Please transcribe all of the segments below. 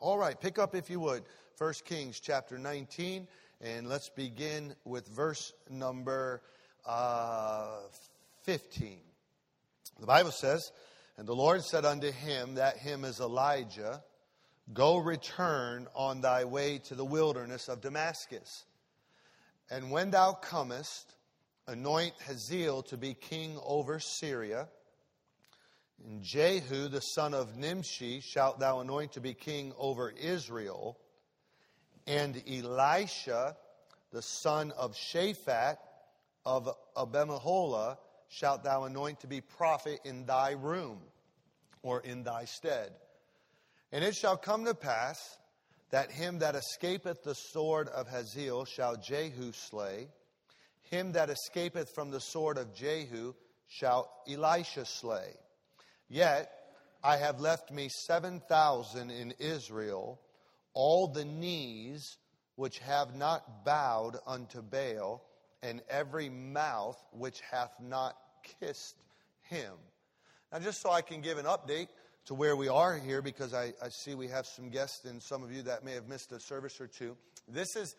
All right, pick up if you would, 1 Kings chapter 19, and let's begin with verse number 15. The Bible says, "And the Lord said unto him, that him is Elijah, Go return on thy way to the wilderness of Damascus. And when thou comest, anoint Hazael to be king over Syria. And Jehu the son of Nimshi shalt thou anoint to be king over Israel. And Elisha the son of Shaphat of Abimaholah shalt thou anoint to be prophet in thy room," or in thy stead. "And it shall come to pass that him that escapeth the sword of Hazael shall Jehu slay. Him that escapeth from the sword of Jehu shall Elisha slay. Yet I have left me 7,000 in Israel, all the knees which have not bowed unto Baal, and every mouth which hath not kissed him." Now, just so I can give an update to where we are here, because I see we have some guests and some of you that may have missed a service or two. This is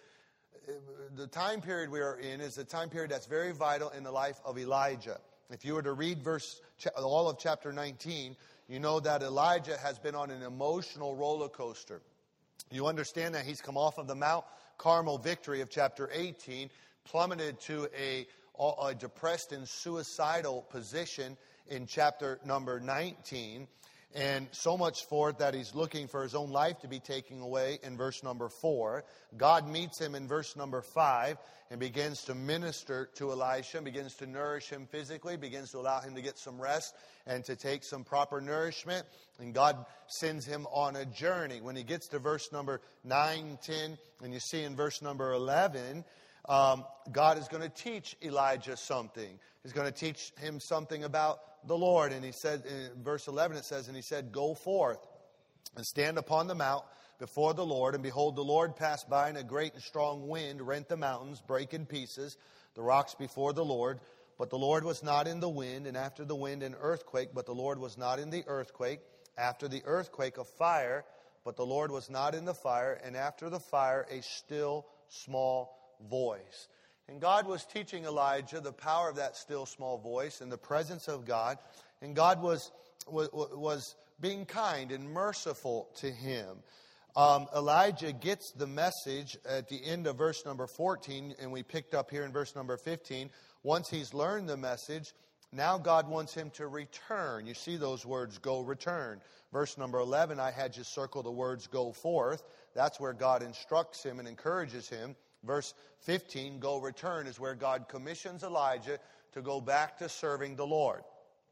the time period we are in is a time period that's very vital in the life of Elijah. If you were to read all of chapter 19, you know that Elijah has been on an emotional roller coaster. You understand that he's come off of the Mount Carmel victory of chapter 18, plummeted to a depressed and suicidal position in chapter number 19. And so much for it that he's looking for his own life to be taken away in verse number 4. God meets him in verse number 5 and begins to minister to Elisha, begins to nourish him physically, begins to allow him to get some rest and to take some proper nourishment. And God sends him on a journey. When he gets to verse number 9, 10, and you see in verse number 11, God is going to teach Elijah something. He's going to teach him something about the Lord. And he said, in verse 11 it says, "And he said, Go forth and stand upon the mount before the Lord. And behold, the Lord passed by, and a great and strong wind rent the mountains, brake in pieces the rocks before the Lord. But the Lord was not in the wind, and after the wind an earthquake. But the Lord was not in the earthquake. After the earthquake a fire. But the Lord was not in the fire. And after the fire a still small voice." And God was teaching Elijah the power of that still small voice and the presence of God. And God was being kind and merciful to him. Elijah gets the message at the end of verse number 14, and we picked up here in verse number 15. Once he's learned the message, now God wants him to return. You see those words, go return. Verse number 11, I had you circle the words, go forth. That's where God instructs him and encourages him. Verse 15, go return, is where God commissions Elijah to go back to serving the Lord.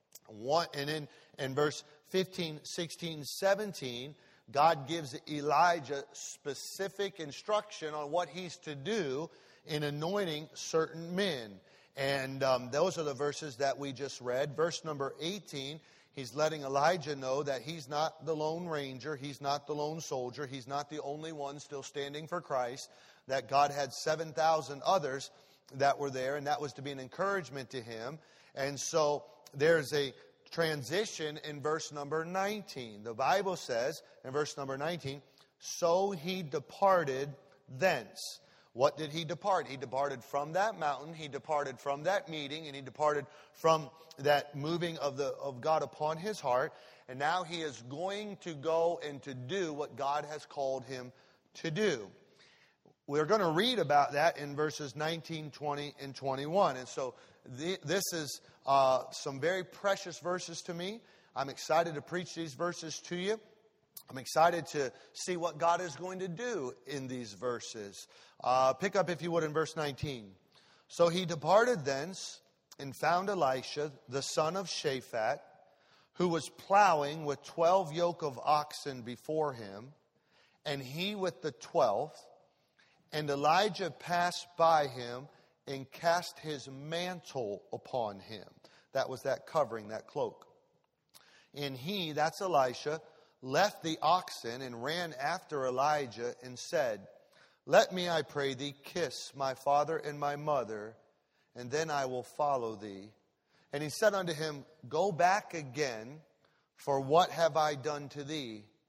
And in verse 15, 16, 17, God gives Elijah specific instruction on what he's to do in anointing certain men. And those are the verses that we just read. Verse number 18, he's letting Elijah know that he's not the lone ranger. He's not the lone soldier. He's not the only one still standing for Christ. That God had 7,000 others that were there, and that was to be an encouragement to him. And so there's a transition in verse number 19. The Bible says in verse number 19, "So he departed thence." What did he depart? He departed from that mountain, he departed from that meeting, and he departed from that moving of God upon his heart. And now he is going to go and to do what God has called him to do. We're going to read about that in verses 19, 20, and 21. And so this is some very precious verses to me. I'm excited to preach these verses to you. I'm excited to see what God is going to do in these verses. Pick up, if you would, in verse 19. "So he departed thence and found Elisha, the son of Shaphat, who was plowing with 12 yoke of oxen before him, and he with the 12th. And Elijah passed by him and cast his mantle upon him." That was that covering, that cloak. "And he," that's Elisha, "left the oxen and ran after Elijah and said, Let me, I pray thee, kiss my father and my mother, and then I will follow thee. And he said unto him, Go back again, for what have I done to thee?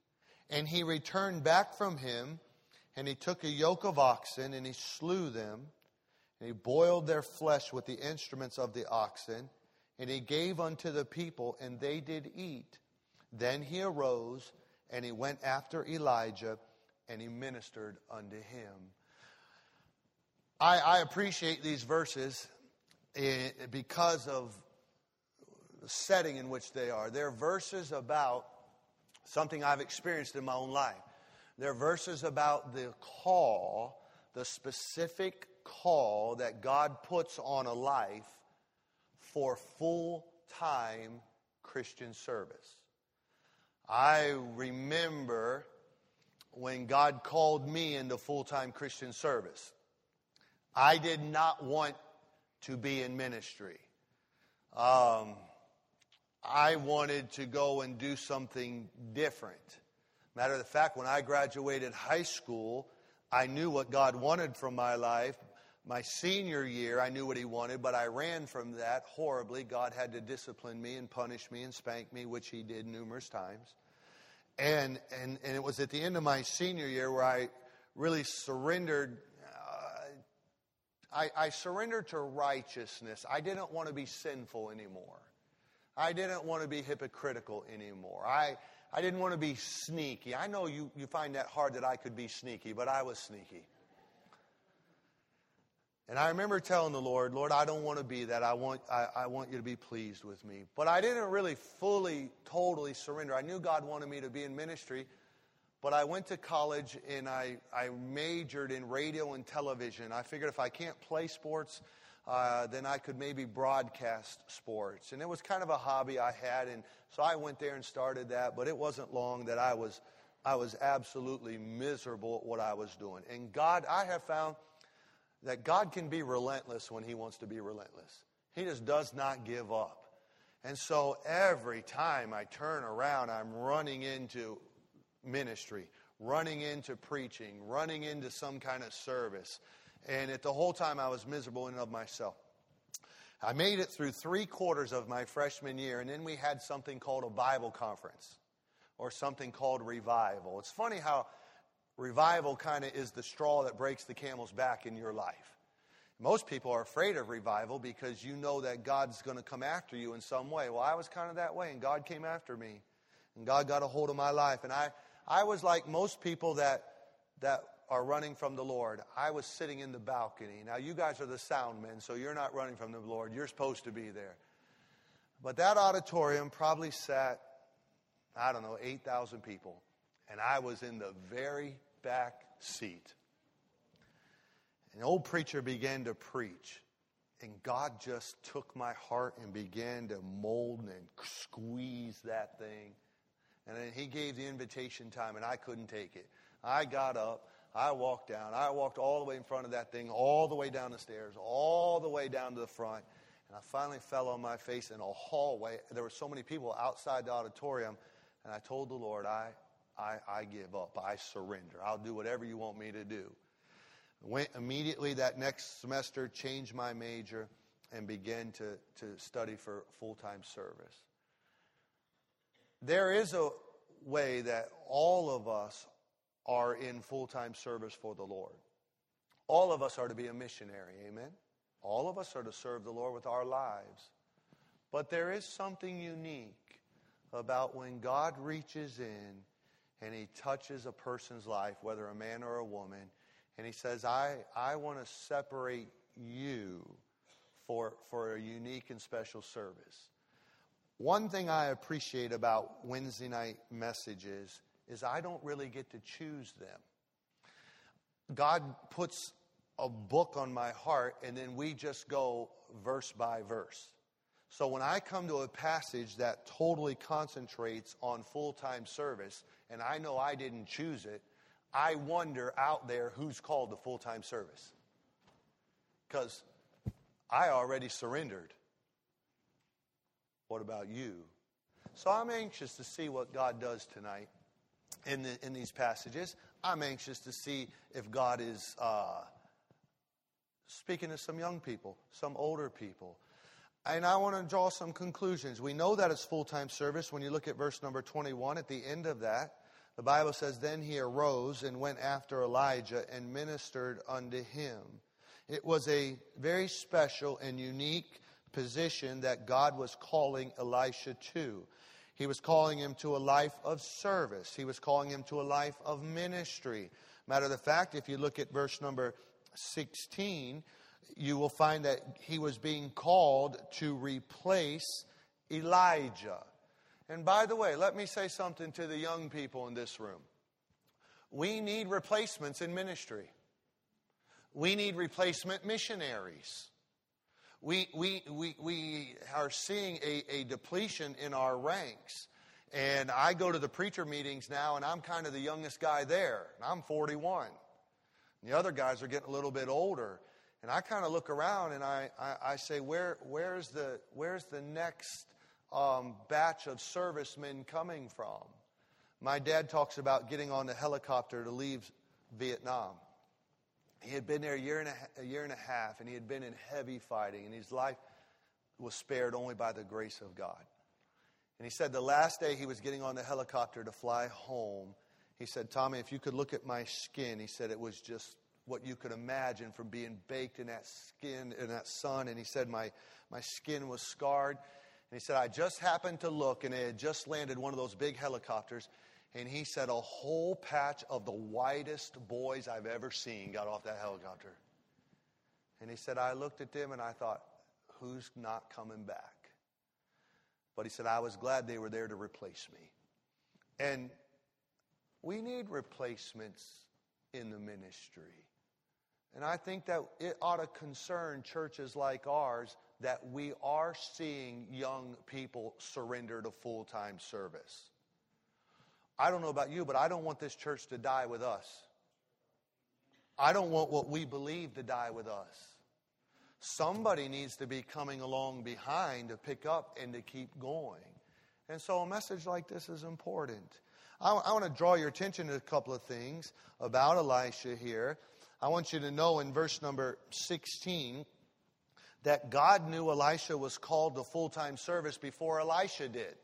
And he returned back from him, and he took a yoke of oxen, and he slew them, and he boiled their flesh with the instruments of the oxen, and he gave unto the people, and they did eat. Then he arose, and he went after Elijah, and he ministered unto him. I appreciate these verses because of the setting in which they are. They're verses about something I've experienced in my own life. They're verses about the call, the specific call that God puts on a life for full-time Christian service. I remember when God called me into full-time Christian service. I did not want to be in ministry. I wanted to go and do something different. Matter of the fact, when I graduated high school, I knew what God wanted from my life. My senior year, I knew what He wanted, but I ran from that horribly. God had to discipline me and punish me and spank me, which He did numerous times. And it was at the end of my senior year where I really surrendered. I surrendered to righteousness. I didn't want to be sinful anymore. I didn't want to be hypocritical anymore. I didn't want to be sneaky. I know you find that hard that I could be sneaky, but I was sneaky. And I remember telling the Lord, Lord, I don't want to be that. I want you to be pleased with me. But I didn't really fully, totally surrender. I knew God wanted me to be in ministry. But I went to college and I majored in radio and television. I figured if I can't play sports, then I could maybe broadcast sports. And it was kind of a hobby I had. And so I went there and started that. But it wasn't long that I was absolutely miserable at what I was doing. And God, I have found that God can be relentless when He wants to be relentless. He just does not give up. And so every time I turn around, I'm running into ministry, running into preaching, running into some kind of service. And at the whole time I was miserable in and of myself. I made it through 3/4 of my freshman year, and then we had something called a Bible conference or something called revival. It's funny how revival kind of is the straw that breaks the camel's back in your life. Most people are afraid of revival because you know that God's going to come after you in some way. Well, I was kind of that way, and God came after me. And God got a hold of my life. And I was like most people that are running from the Lord. I was sitting in the balcony. Now, you guys are the sound men, so you're not running from the Lord. You're supposed to be there. But that auditorium probably sat, 8,000 people. And I was in the very back seat. An old preacher began to preach. And God just took my heart and began to mold and squeeze that thing. And then He gave the invitation time, and I couldn't take it. I got up. I walked down. I walked all the way in front of that thing, all the way down the stairs, all the way down to the front. And I finally fell on my face in a hallway. There were so many people outside the auditorium. And I told the Lord, I give up. I surrender. I'll do whatever you want me to do. Went immediately that next semester, changed my major, and began to study for full-time service. There is a way that all of us are in full-time service for the Lord. All of us are to be a missionary, amen? All of us are to serve the Lord with our lives. But there is something unique about when God reaches in and He touches a person's life, whether a man or a woman, and He says, I want to separate you for a unique and special service. One thing I appreciate about Wednesday night messages is I don't really get to choose them. God puts a book on my heart, and then we just go verse by verse. So when I come to a passage that totally concentrates on full-time service, and I know I didn't choose it, I wonder out there who's called to full-time service. Because I already surrendered. What about you? So I'm anxious to see what God does tonight in these passages. I'm anxious to see if God is speaking to some young people, some older people. And I want to draw some conclusions. We know that it's full-time service when you look at verse number 21 at the end of that. The Bible says, then he arose and went after Elijah and ministered unto him. It was a very special and unique position that God was calling Elisha to. He was calling him to a life of service. He was calling him to a life of ministry. Matter of fact, if you look at verse number 16, you will find that he was being called to replace Elijah. And by the way, let me say something to the young people in this room. We need replacements in ministry. We need replacement missionaries. We are seeing a depletion in our ranks. And I go to the preacher meetings now, and I'm kind of the youngest guy there. And I'm 41. And the other guys are getting a little bit older. And I kind of look around and I say, where's the next batch of servicemen coming from? My dad talks about getting on the helicopter to leave Vietnam. He had been there a year and a half, and he had been in heavy fighting, and his life was spared only by the grace of God. And he said the last day he was getting on the helicopter to fly home, he said, Tommy, if you could look at my skin, he said it was just what you could imagine from being baked in that skin, in that sun. And he said my skin was scarred. And he said, I just happened to look, and it had just landed one of those big helicopters. And he said a whole patch of the whitest boys I've ever seen got off that helicopter. And he said, I looked at them and I thought, who's not coming back? But he said, I was glad they were there to replace me. And we need replacements in the ministry. And I think that it ought to concern churches like ours that we are seeing young people surrender to full-time service. I don't know about you, but I don't want this church to die with us. I don't want what we believe to die with us. Somebody needs to be coming along behind to pick up and to keep going. And so a message like this is important. I want to draw your attention to a couple of things about Elisha here. I want you to know in verse number 16 that God knew Elisha was called to full-time service before Elisha did.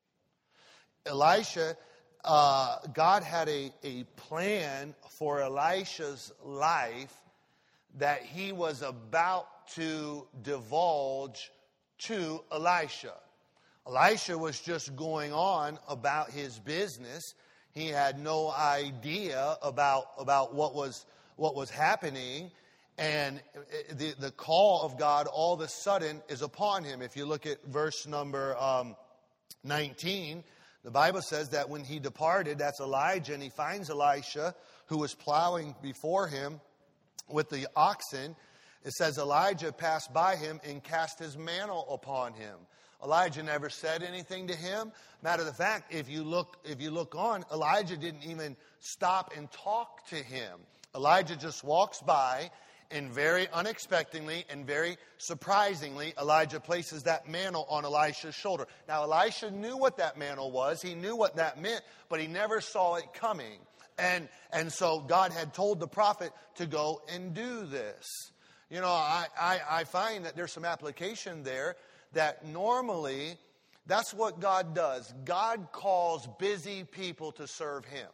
God had a plan for Elisha's life that he was about to divulge to Elisha. Elisha was just going on about his business. He had no idea about what was happening. And the call of God all of a sudden is upon him. If you look at verse number 19, the Bible says that when he departed, that's Elijah, and he finds Elisha who was plowing before him with the oxen. It says Elijah passed by him and cast his mantle upon him. Elijah never said anything to him. Matter of fact, if you look on, Elijah didn't even stop and talk to him. Elijah just walks by, and very unexpectedly and very surprisingly, Elijah places that mantle on Elisha's shoulder. Now, Elisha knew what that mantle was. He knew what that meant, but he never saw it coming. And so God had told the prophet to go and do this. You know, I find that there's some application there that normally that's what God does. God calls busy people to serve him.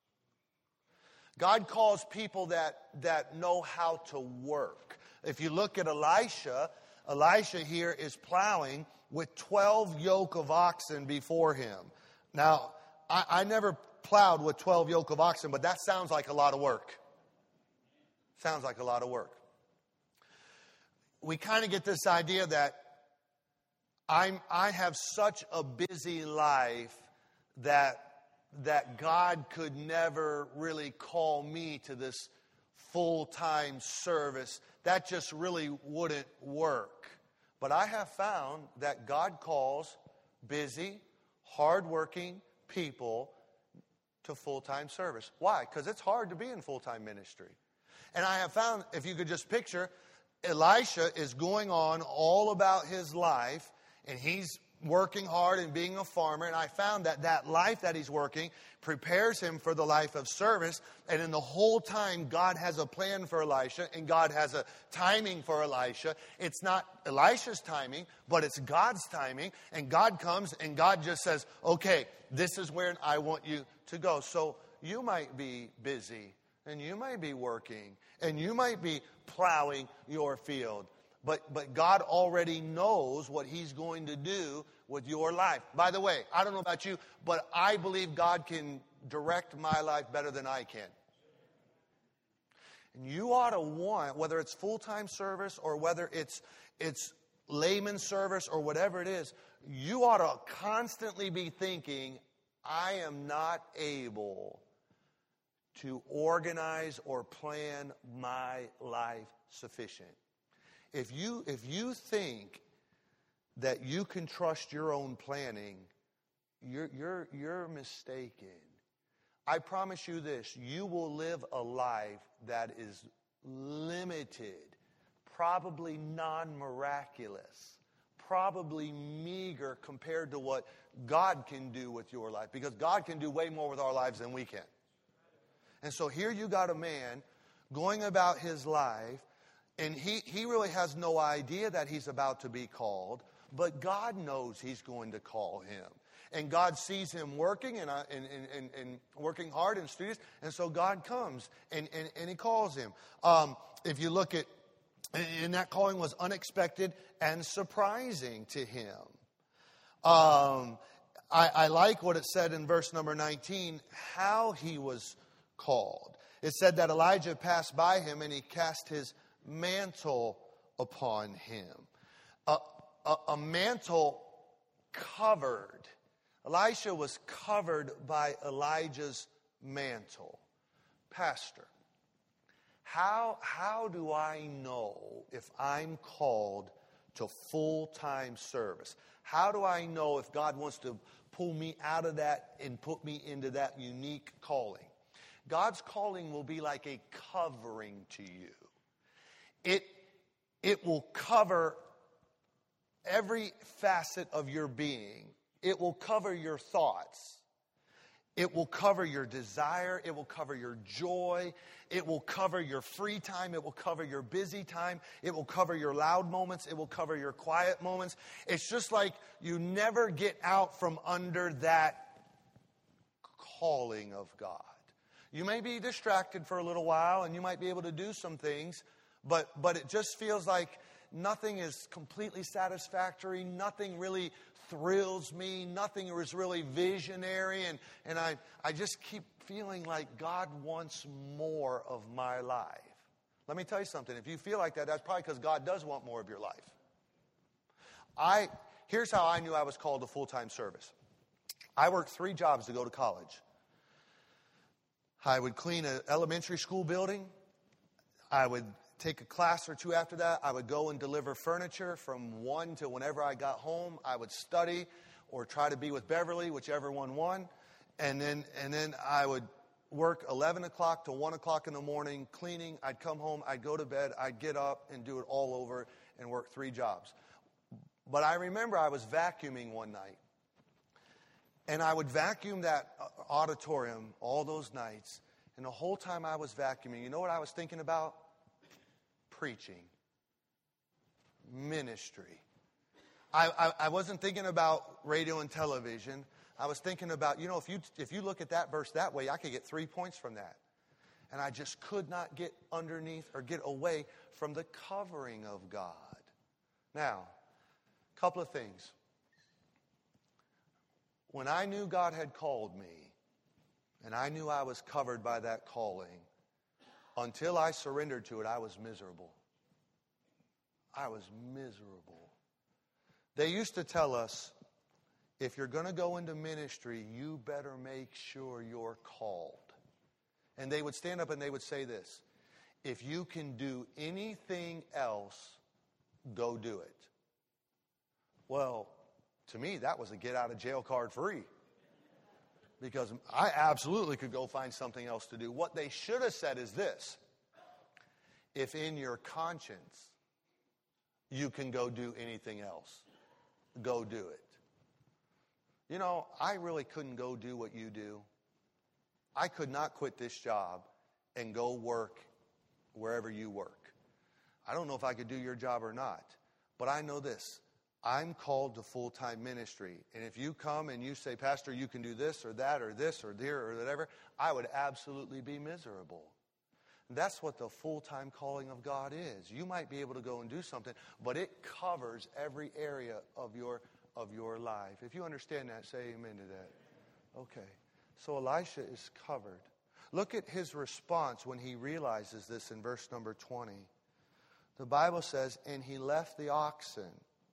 God calls people that know how to work. If you look at Elisha here is plowing with 12 yoke of oxen before him. Now, I never plowed with 12 yoke of oxen, but that sounds like a lot of work. Sounds like a lot of work. We kind of get this idea that I have such a busy life that God could never really call me to this full-time service. That just really wouldn't work. But I have found that God calls busy, hardworking people to full-time service. Why? Because it's hard to be in full-time ministry. And I have found, if you could just picture, Elisha is going on all about his life, and he's working hard and being a farmer, and I found that that life that he's working prepares him for the life of service. And in the whole time, God has a plan for Elisha, and God has a timing for Elisha. It's not Elisha's timing, but it's God's timing. And God comes, and God just says, okay, this is where I want you to go. So you might be busy, and you might be working, and you might be plowing your field. But God already knows what he's going to do with your life. By the way, I don't know about you, but I believe God can direct my life better than I can. And you ought to want, whether it's full-time service or whether it's layman service or whatever it is, you ought to constantly be thinking, I am not able to organize or plan my life sufficient. If you think that you can trust your own planning, you're mistaken. I promise you this, you will live a life that is limited, probably non-miraculous, probably meager compared to what God can do with your life, because God can do way more with our lives than we can. And so here you got a man going about his life, and he really has no idea that he's about to be called, but God knows he's going to call him. And God sees him working and working hard and studious, and so God comes and he calls him. If you look at, and that calling was unexpected and surprising to him. I like what it said in verse number 19, how he was called. It said that Elijah passed by him and he cast his mantle upon him. A mantle covered. Elisha was covered by Elijah's mantle. Pastor, how do I know if I'm called to full-time service? How do I know if God wants to pull me out of that and put me into that unique calling? God's calling will be like a covering to you. It will cover every facet of your being. It will cover your thoughts. It will cover your desire. It will cover your joy. It will cover your free time. It will cover your busy time. It will cover your loud moments. It will cover your quiet moments. It's just like you never get out from under that calling of God. You may be distracted for a little while, and you might be able to do some things, but it just feels like nothing is completely satisfactory. Nothing really thrills me. Nothing is really visionary. And I just keep feeling like God wants more of my life. Let me tell you something. If you feel like that, that's probably because God does want more of your life. Here's how I knew I was called to full-time service. I worked 3 jobs to go to college. I would clean an elementary school building. I would take a class or 2 after that. I would go and deliver furniture from 1 to whenever I got home. I would study or try to be with Beverly, whichever one won. And then I would work 11 o'clock to 1 o'clock in the morning cleaning. I'd come home. I'd go to bed. I'd get up and do it all over and work 3 jobs. But I remember I was vacuuming one night. And I would vacuum that auditorium all those nights. And the whole time I was vacuuming, you know what I was thinking about? Preaching. Ministry. I wasn't thinking about radio and television. I was thinking about, if you look at that verse that way, I could get 3 points from that. And I just could not get underneath or get away from the covering of God. Now, a couple of things. When I knew God had called me, and I knew I was covered by that calling, until I surrendered to it, I was miserable. I was miserable. They used to tell us, if you're going to go into ministry, you better make sure you're called. And they would stand up and they would say this, if you can do anything else, go do it. Well, to me, that was a get-out-of-jail card free. Because I absolutely could go find something else to do. What they should have said is this. If in your conscience you can go do anything else, go do it. You know, I really couldn't go do what you do. I could not quit this job and go work wherever you work. I don't know if I could do your job or not, but I know this. I'm called to full-time ministry. And if you come and you say, Pastor, you can do this or that or this or there or whatever, I would absolutely be miserable. That's what the full-time calling of God is. You might be able to go and do something, but it covers every area of your life. If you understand that, say amen to that. Okay. So Elisha is covered. Look at his response when he realizes this in verse number 20. The Bible says, and he left the oxen.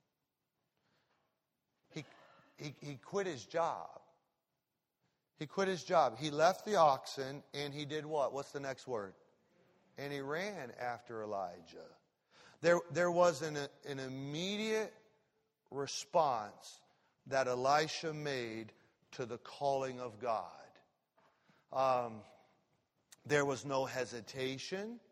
He quit his job. He quit his job. He left the oxen and he did what? What's the next word? And he ran after Elijah. There was an immediate response that Elisha made to the calling of God. There was no hesitation.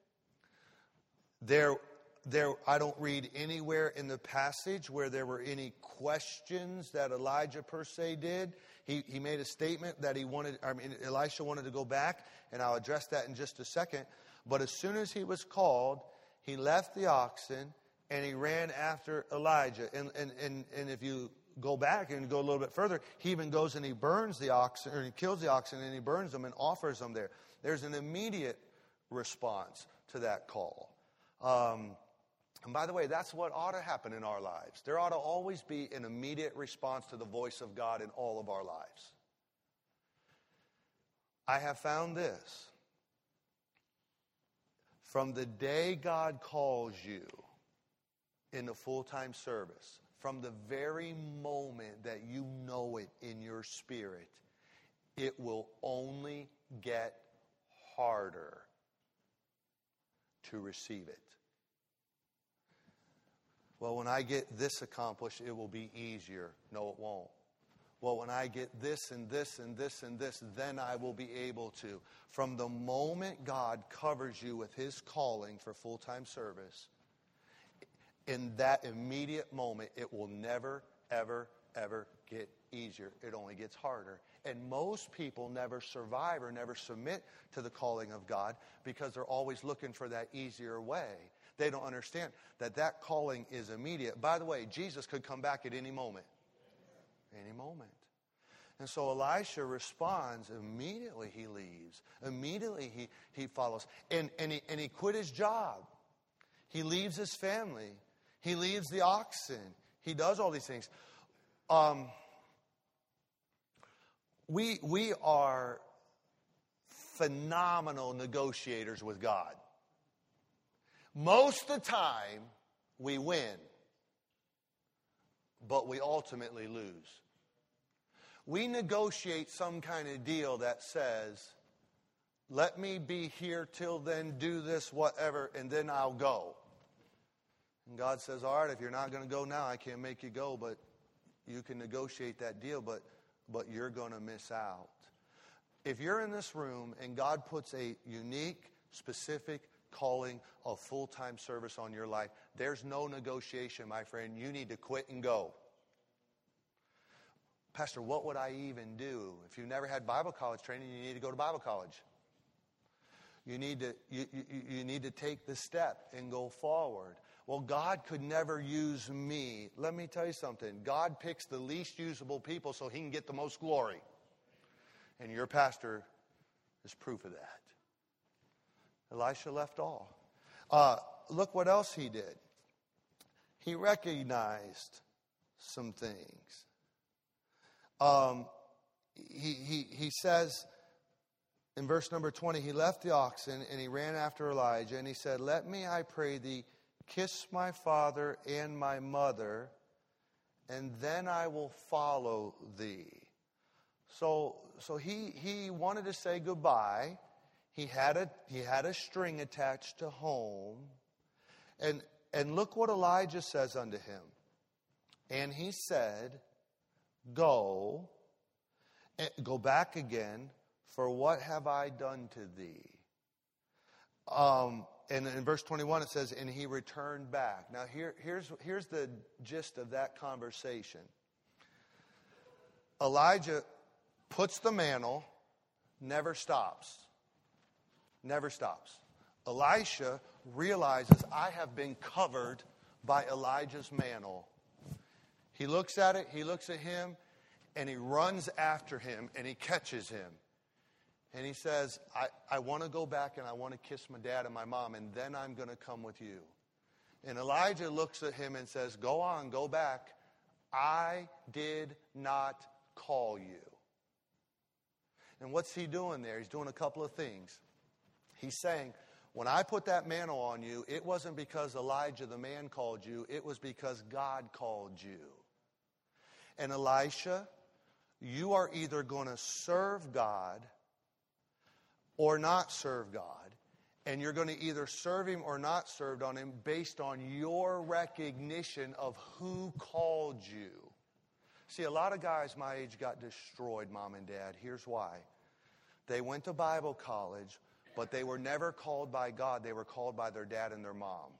I don't read anywhere in the passage where there were any questions that Elijah per se did. He made a statement that Elisha wanted to go back, and I'll address that in just a second. But as soon as he was called, he left the oxen and he ran after Elijah. And if you go back and go a little bit further, he even goes and he burns the oxen, or he kills the oxen and he burns them and offers them there. There's an immediate response to that call. And by the way, that's what ought to happen in our lives. There ought to always be an immediate response to the voice of God in all of our lives. I have found this. From the day God calls you into full-time service, from the very moment that you know it in your spirit, it will only get harder to receive it. Well, when I get this accomplished, it will be easier. No, it won't. Well, when I get this and this and this and this, then I will be able to. From the moment God covers you with His calling for full-time service, in that immediate moment, it will never, ever, ever get easier. It only gets harder. And most people never survive or never submit to the calling of God because they're always looking for that easier way. They don't understand that calling is immediate. By the way, Jesus could come back at any moment. Any moment. And so Elisha responds. Immediately he leaves. Immediately he follows. And he quit his job. He leaves his family. He leaves the oxen. He does all these things. We are phenomenal negotiators with God. Most of the time, we win, but we ultimately lose. We negotiate some kind of deal that says, let me be here till then, do this, whatever, and then I'll go. And God says, all right, if you're not going to go now, I can't make you go, but you can negotiate that deal, but you're going to miss out. If you're in this room and God puts a unique, specific calling of full-time service on your life, there's no negotiation, my friend. You need to quit and go. Pastor, what would I even do? If you've never had Bible college training, you need to go to Bible college. You need to take the step and go forward. Well, God could never use me. Let me tell you something. God picks the least usable people so He can get the most glory. And your pastor is proof of that. Elisha left all. Look what else he did. He recognized some things. He says in verse number 20, he left the oxen and he ran after Elijah and he said, let me, I pray thee, kiss my father and my mother, and then I will follow thee. So he wanted to say goodbye. He had a string attached to home. And look what Elijah says unto him. And he said, go back again, for what have I done to thee? And in verse 21 it says, and he returned back. Now here's the gist of that conversation. Elijah puts the mantle, never stops. Never stops. Elisha realizes, I have been covered by Elijah's mantle. He looks at it, he looks at him, and he runs after him, and he catches him. And he says, I want to go back and I want to kiss my dad and my mom, and then I'm going to come with you. And Elijah looks at him and says, go on, go back. I did not call you. And what's he doing there? He's doing a couple of things. He's saying, when I put that mantle on you, it wasn't because Elijah the man called you. It was because God called you. And Elisha, you are either going to serve God or not serve God. And you're going to either serve him or not serve on him based on your recognition of who called you. See, a lot of guys my age got destroyed, Mom and Dad. Here's why. They went to Bible college, but they were never called by God. They were called by their dad and their mom.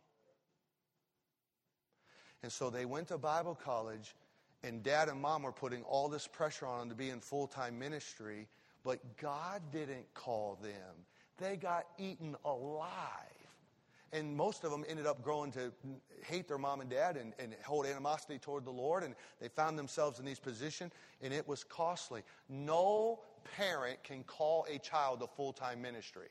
And so they went to Bible college, and dad and mom were putting all this pressure on them to be in full-time ministry, but God didn't call them. They got eaten alive. And most of them ended up growing to hate their mom and dad and hold animosity toward the Lord. And they found themselves in these positions, and it was costly. No parent can call a child to full-time ministry.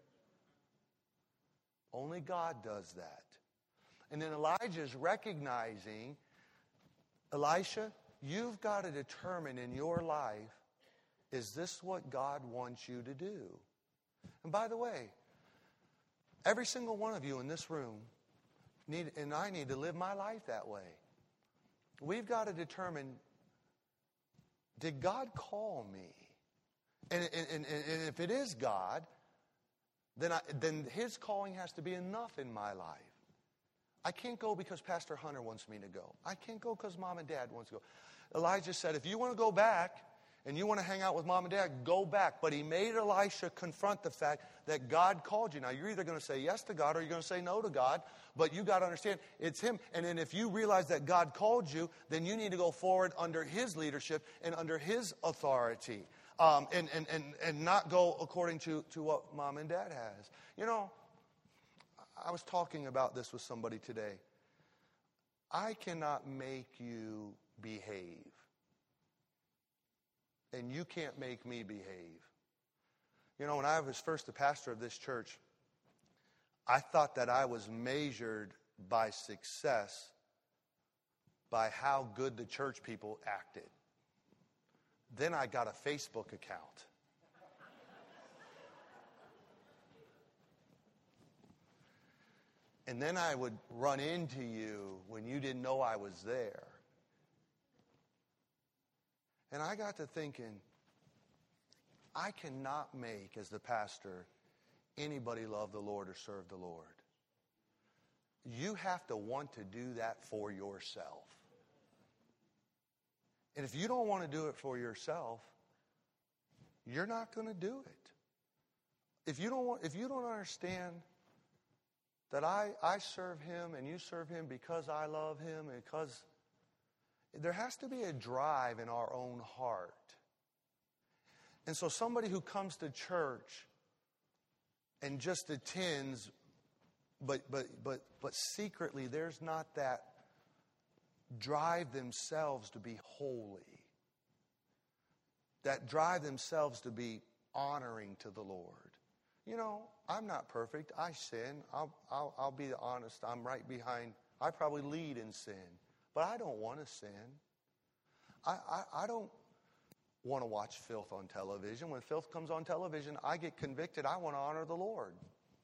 Only God does that. And then Elijah's recognizing, Elisha, you've got to determine in your life, is this what God wants you to do? And by the way, every single one of you in this room and I need to live my life that way. We've got to determine, did God call me? And if it is God, then his calling has to be enough in my life. I can't go because Pastor Hunter wants me to go. I can't go because Mom and Dad wants to go. Elijah said, if you want to go back and you want to hang out with Mom and Dad, go back. But he made Elisha confront the fact that God called you. Now, you're either going to say yes to God or you're going to say no to God. But you got to understand, it's him. And then if you realize that God called you, then you need to go forward under his leadership and under his authority. And not go according to what Mom and Dad has. You know, I was talking about this with somebody today. I cannot make you behave. And you can't make me behave. You know, when I was first the pastor of this church, I thought that I was measured by success by how good the church people acted. Then I got a Facebook account. And then I would run into you when you didn't know I was there. And I got to thinking, I cannot make, as the pastor, anybody love the Lord or serve the Lord. You have to want to do that for yourself. And if you don't want to do it for yourself, you're not going to do it. If you don't understand that I serve him and you serve him because I love him, and because there has to be a drive in our own heart. And so somebody who comes to church and just attends, but secretly there's not that drive themselves to be holy, that drive themselves to be honoring to the Lord. You know, I'm not perfect. I sin. I'll be honest. I'm right behind. I probably lead in sin. But I don't want to sin. I don't want to watch filth on television. When filth comes on television, I get convicted. I want to honor the Lord.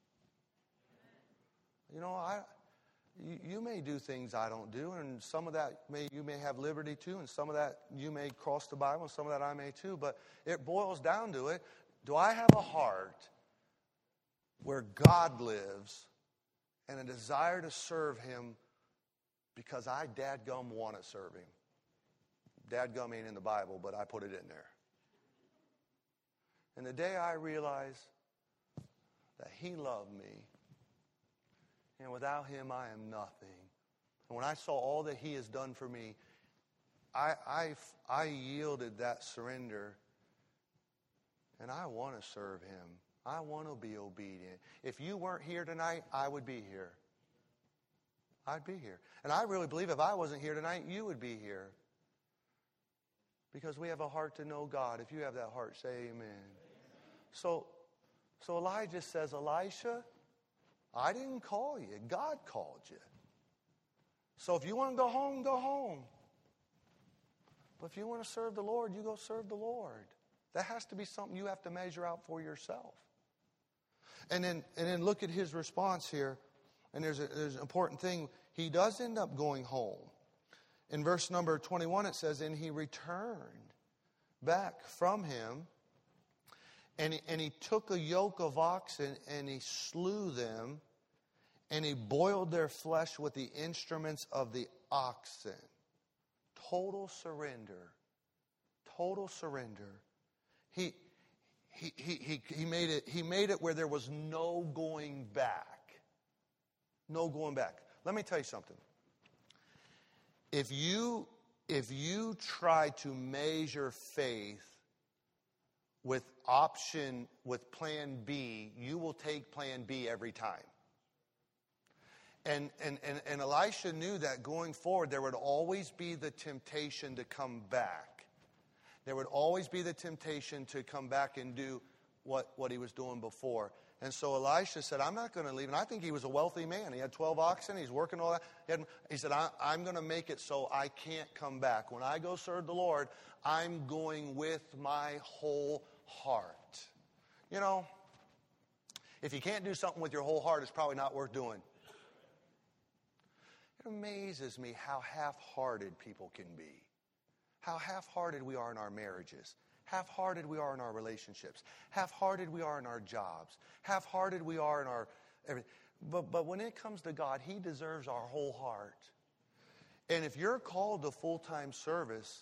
You know, you may do things I don't do, and some of that you may have liberty to, and some of that you may cross the Bible, and some of that I may too. But it boils down to it. Do I have a heart where God lives and a desire to serve him because I dadgum want to serve him? Dadgum ain't in the Bible, but I put it in there. And the day I realized that he loved me, and without him I am nothing. And when I saw all that he has done for me, I yielded that surrender, and I want to serve him. I want to be obedient. If you weren't here tonight, I would be here. I'd be here. And I really believe if I wasn't here tonight, you would be here. Because we have a heart to know God. If you have that heart, say amen. So Elijah says, Elisha, I didn't call you. God called you. So if you want to go home, go home. But if you want to serve the Lord, you go serve the Lord. That has to be something you have to measure out for yourself. And then look at his response here. And there's an important thing. He does end up going home. In verse number 21 it says, and he returned back from him, and he took a yoke of oxen, and he slew them, and he boiled their flesh with the instruments of the oxen. Total surrender. Total surrender. He made it where there was no going back. No going back. Let me tell you something. If you try to measure faith with plan B, you will take plan B every time. And Elisha knew that going forward there would always be the temptation to come back. There would always be the temptation to come back and do what he was doing before. And so Elisha said, I'm not going to leave. And I think he was a wealthy man. He had 12 oxen. He's working all that. He said, I'm going to make it so I can't come back. When I go serve the Lord, I'm going with my whole heart. You know, if you can't do something with your whole heart, it's probably not worth doing. It amazes me how half-hearted people can be. How half-hearted we are in our marriages. Half-hearted we are in our relationships. Half-hearted we are in our jobs. Half-hearted we are in our everything. But when it comes to God, he deserves our whole heart. And if you're called to full-time service,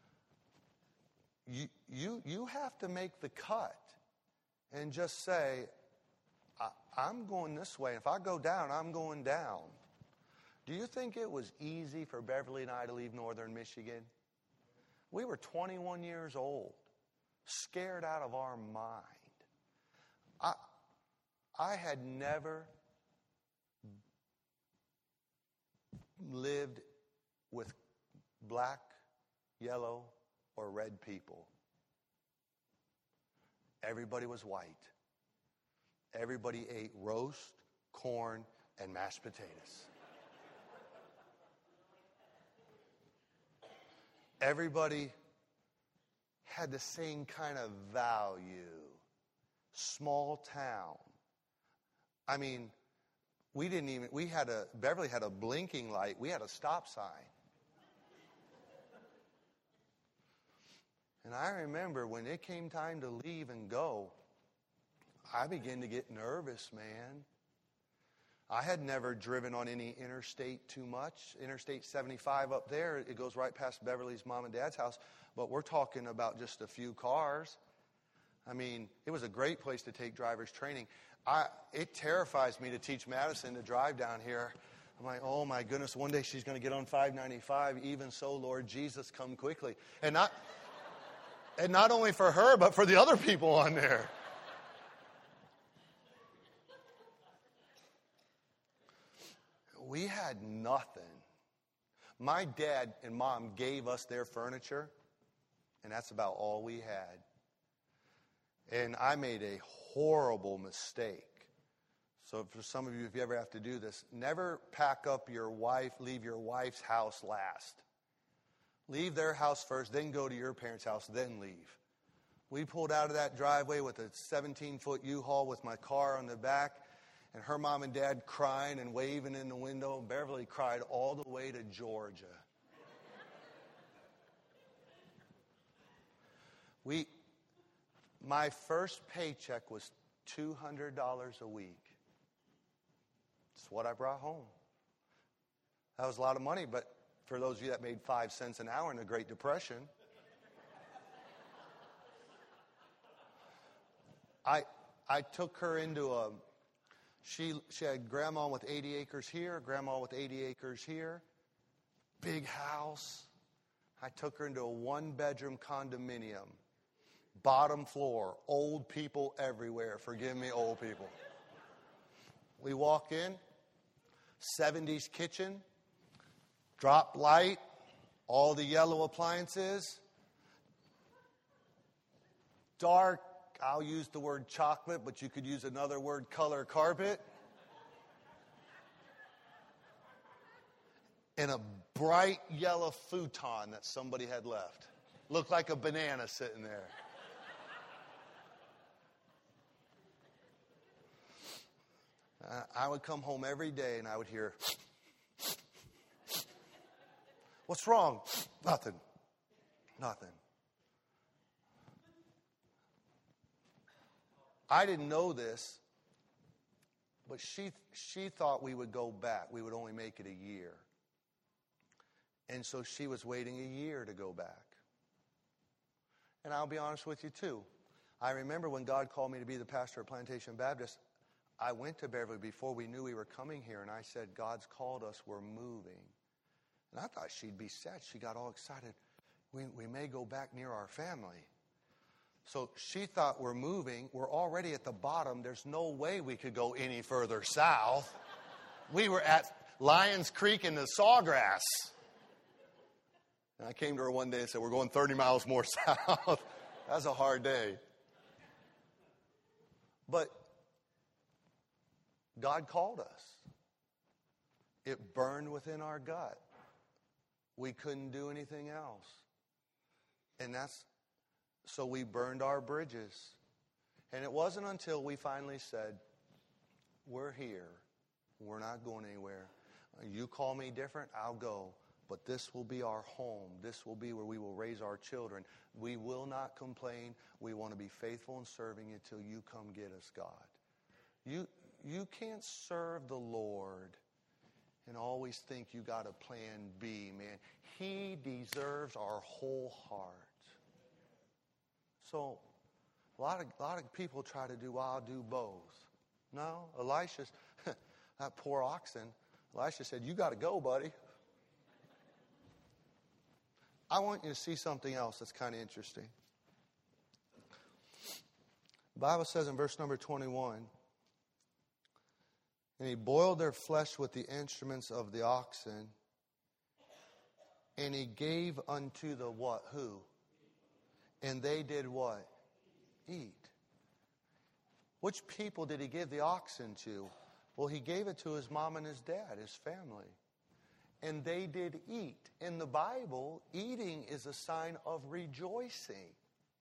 you have to make the cut and just say, I'm going this way. If I go down, I'm going down. Do you think it was easy for Beverly and I to leave Northern Michigan? We were 21 years old. Scared out of our mind. I had never lived with black, yellow, or red people. Everybody was white. Everybody ate roast, corn, and mashed potatoes. Everybody had the same kind of value. Small town. I mean, Beverly had a blinking light. We had a stop sign. And I remember when it came time to leave and go, I began to get nervous, man. I had never driven on any interstate too much. Interstate 75 up there, it goes right past Beverly's mom and dad's house. But we're talking about just a few cars. I mean, it was a great place to take driver's training. It terrifies me to teach Madison to drive down here. I'm like, oh my goodness, one day she's going to get on 595. Even so, Lord Jesus, come quickly. And not only for her, but for the other people on there. We had nothing. My dad and mom gave us their furniture, and that's about all we had. And I made a horrible mistake. So for some of you, if you ever have to do this, never pack up leave your wife's house last. Leave their house first, then go to your parents' house, then leave. We pulled out of that driveway with a 17-foot U-Haul with my car on the back, and her mom and dad crying and waving in the window. Beverly cried all the way to Georgia. My first paycheck was $200 a week. It's what I brought home. That was a lot of money, but for those of you that made 5 cents an hour in the Great Depression, I took her into she had grandma with 80 acres here, grandma with 80 acres here, big house, I took her into a one-bedroom condominium. Bottom floor, old people everywhere. Forgive me, old people. We walk in, 70s kitchen, drop light, all the yellow appliances, dark, I'll use the word chocolate, but you could use another word, color carpet, and a bright yellow futon that somebody had left. Looked like a banana sitting there. I would come home every day and I would hear, "What's wrong?" Nothing. I didn't know this, but she thought we would go back. We would only make it a year. And so she was waiting a year to go back. And I'll be honest with you too. I remember when God called me to be the pastor at Plantation Baptist, I went to Beverly before we knew we were coming here, and I said, "God's called us, we're moving." And I thought she'd be sad. She got all excited. We may go back near our family. So she thought we're moving. We're already at the bottom. There's no way we could go any further south. We were at Lions Creek in the Sawgrass. And I came to her one day and said, "We're going 30 miles more south." That's a hard day. But God called us. It burned within our gut. We couldn't do anything else. And so we burned our bridges. And it wasn't until we finally said, "We're here. We're not going anywhere. You call me different, I'll go. But this will be our home. This will be where we will raise our children. We will not complain. We want to be faithful in serving you till you come get us, God." You can't serve the Lord and always think you got a plan B, man. He deserves our whole heart. So a lot of people try to do, "Well, I'll do both." No, Elisha's, that poor oxen, Elisha said, "You got to go, buddy." I want you to see something else that's kind of interesting. The Bible says in verse number 21, "And he boiled their flesh with the instruments of the oxen, and he gave unto the" what? Who? "And they did" what? Eat. Which people did he give the oxen to? Well, he gave it to his mom and his dad, his family. And they did eat. In the Bible, eating is a sign of rejoicing.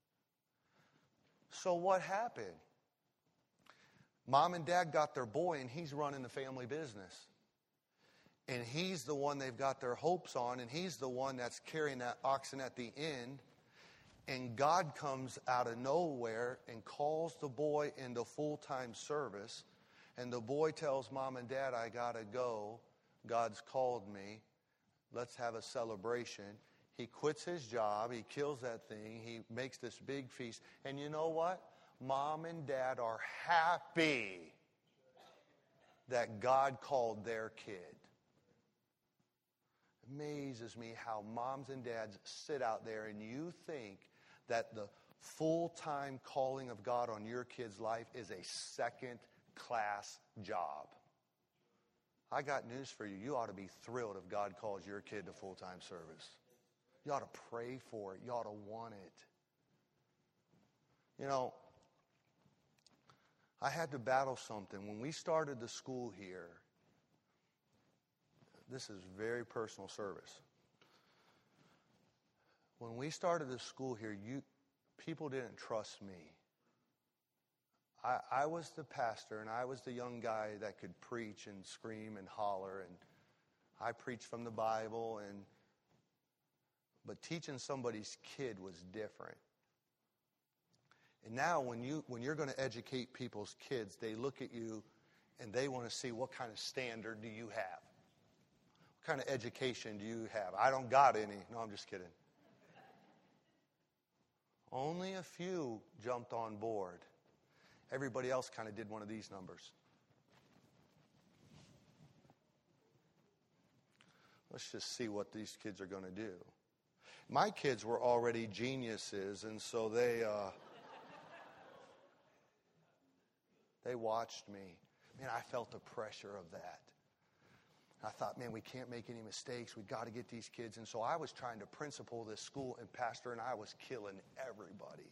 So what happened? Mom and dad got their boy, and he's running the family business. And he's the one they've got their hopes on, and he's the one that's carrying that oxen at the end. And God comes out of nowhere and calls the boy into full-time service. And the boy tells mom and dad, "I got to go. God's called me. Let's have a celebration." He quits his job. He kills that thing. He makes this big feast. And you know what? Mom and dad are happy that God called their kid. It amazes me how moms and dads sit out there and you think that the full-time calling of God on your kid's life is a second-class job. I got news for you. You ought to be thrilled if God calls your kid to full-time service. You ought to pray for it. You ought to want it. You know, I had to battle something. When we started the school here, this is very personal service. When we started the school here, people didn't trust me. I was the pastor, and I was the young guy that could preach and scream and holler, and I preached from the Bible, but teaching somebody's kid was different. And now when you're going to educate people's kids, they look at you and they want to see what kind of standard do you have? What kind of education do you have? I don't got any. No, I'm just kidding. Only a few jumped on board. Everybody else kind of did one of these numbers. Let's just see what these kids are going to do. My kids were already geniuses, and so they watched me. Man, I felt the pressure of that. I thought, man, we can't make any mistakes. We've got to get these kids. And so I was trying to principal this school and pastor, and I was killing everybody.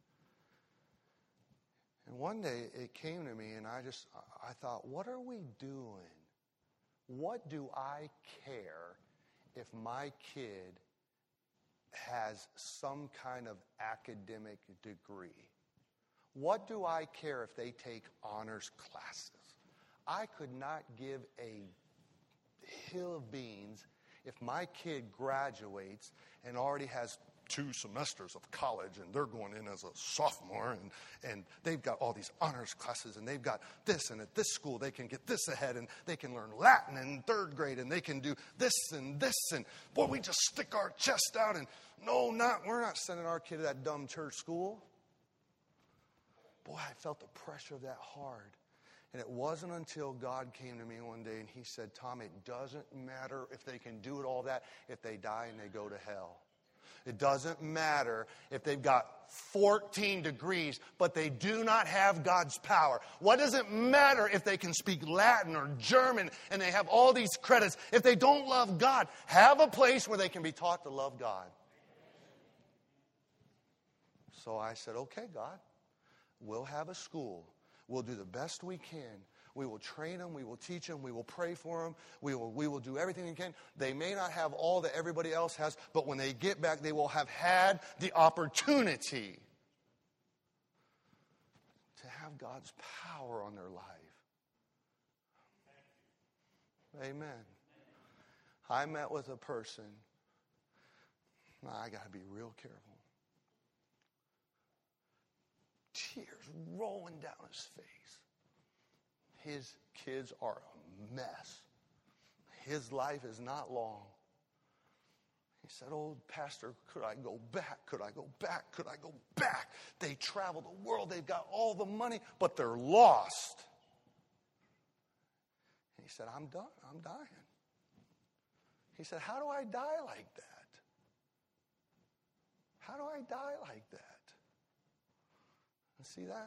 And one day it came to me, and I thought, what are we doing? What do I care if my kid has some kind of academic degree? What do I care if they take honors classes? I could not give a hill of beans if my kid graduates and already has 2 semesters of college and they're going in as a sophomore and they've got all these honors classes and they've got this, and at this school they can get this ahead and they can learn Latin in 3rd grade and they can do this and boy, we just stick our chest out and we're not sending our kid to that dumb church school. Boy, I felt the pressure of that hard. And it wasn't until God came to me one day and he said, Tom, it doesn't matter if they can do it all that if they die and they go to hell. It doesn't matter if they've got 14 degrees, but they do not have God's power. What does it matter if they can speak Latin or German and they have all these credits? If they don't love God, have a place where they can be taught to love God. So I said, okay, God, we'll have a school. We'll do the best we can. We will train them. We will teach them. We will pray for them. We will do everything we can. They may not have all that everybody else has, but when they get back, they will have had the opportunity to have God's power on their life. Amen. I met with a person. Now, I got to be real careful. Tears rolling down his face. His kids are a mess. His life is not long. He said, oh, Pastor, could I go back? Could I go back? Could I go back? They travel the world. They've got all the money, but they're lost. He said, I'm done. I'm dying. He said, how do I die like that? How do I die like that? And see that?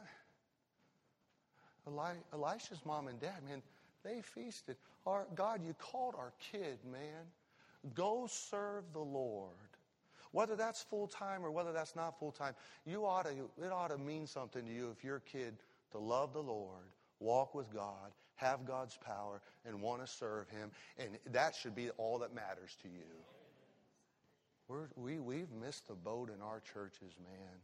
Elisha's mom and dad, man, they feasted. God, you called our kid, man. Go serve the Lord. Whether that's full-time or whether that's not full-time, it ought to mean something to you if your kid to love the Lord, walk with God, have God's power, and want to serve Him. And that should be all that matters to you. We've missed the boat in our churches, man.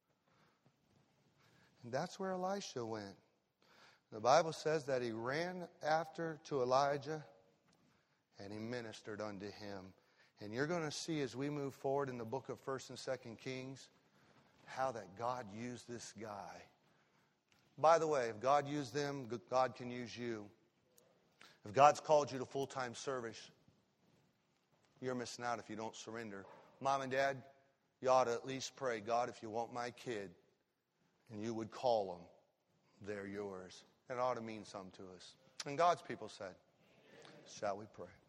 And that's where Elisha went. The Bible says that he ran after to Elijah and he ministered unto him. And you're going to see as we move forward in the book of 1st and 2nd Kings how that God used this guy. By the way, if God used them, God can use you. If God's called you to full-time service, you're missing out if you don't surrender. Mom and Dad, you ought to at least pray, God, if you want my kid, and you would call them, they're yours. It ought to mean something to us. And God's people said, shall we pray?